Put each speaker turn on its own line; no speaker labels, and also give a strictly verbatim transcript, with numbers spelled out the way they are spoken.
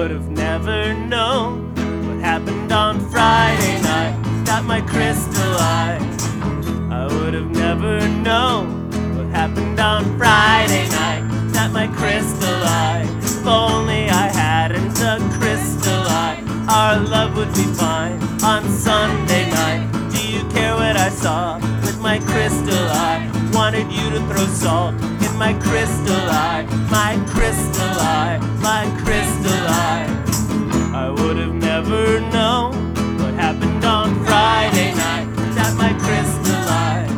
would have never known what happened on Friday night. Got my crystal eye. I would have never known what happened on Friday night. Got my crystal eye. If only I hadn't a crystal eye, our love would be fine on Sunday night. Do you care what I saw with my crystal eye? Wanted you to throw salt in my crystal eye. My crystal eye, my crystal eye. I would have never known what happened on Friday night. That my crystal eye.